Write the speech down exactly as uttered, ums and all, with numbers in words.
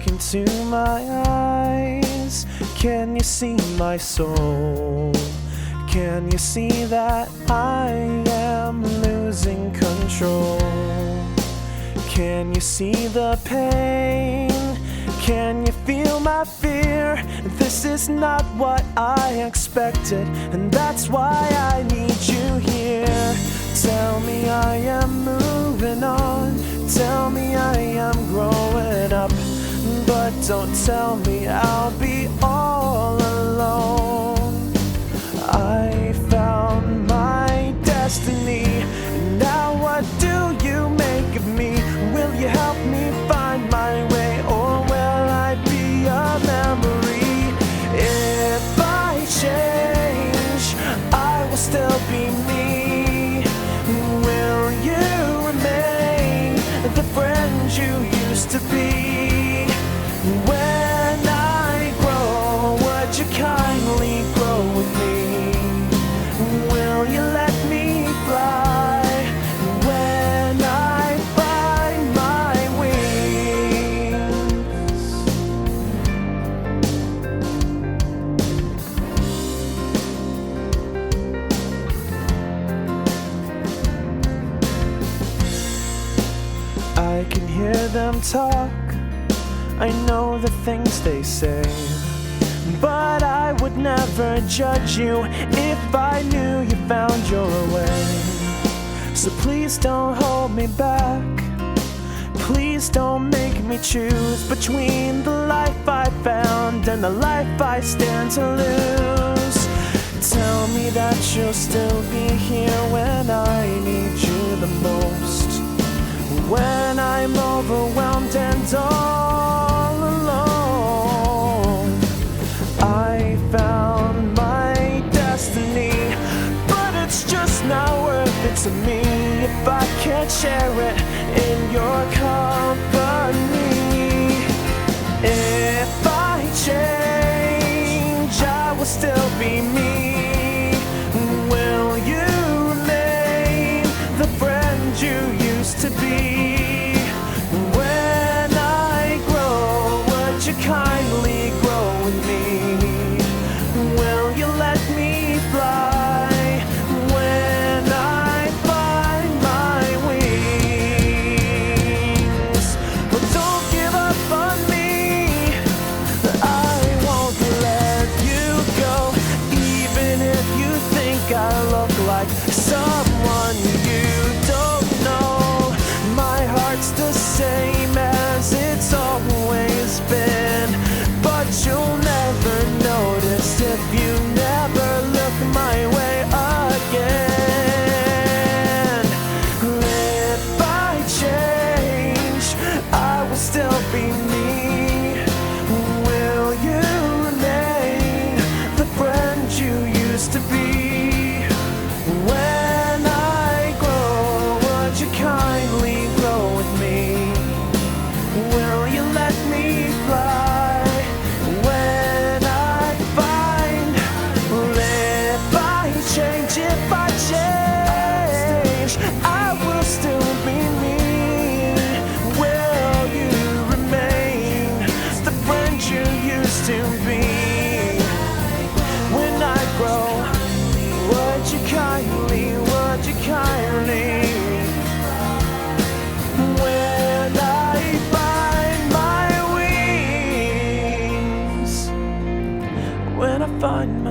Look into my eyes. Can you see my soul? Can you see that I am losing control? Can you see the pain? Can you feel my fear? This is not what I expected, and that's why I need you here. Tell me I am moving on. Tell me I am growing up. But don't tell me I'll be all alone. I found my destiny. Now what do you make of me? Will you help me find my way, or will I be a memory? If I change, I will still be me. Will you remain the friend you used to be? When I grow, would you kindly grow with me? Will you let me fly when I find my wings? I can hear them talk. I know the things they say, but I would never judge you if I knew you found your way. So please don't hold me back. Please don't make me choose between the life I found and the life I stand to lose. Tell me that you'll still be here when I need you the most. When I'm overwhelmed and all alone, I found my destiny, but it's just not worth it to me if I can't share it in your company. If I change, I will still be me. Will you remain the friend you used to be? When I grow, would you kindly grow with me? Will you let me fly when I find my wings? But don't give up on me. I won't let you go, even if you think I look like someone you don't know. My heart's the same as it's always been, but you'll never notice if you never look my way again. If I change, I will still be me. Will you remain the friend you used to be? When I grow, would you kindly grow with me? Will you let me fly when I find? If I change, if I change, I will still be me. Will you remain the friend you used to be? When I grow, would you kindly, would you kindly? When I find my wings, when I find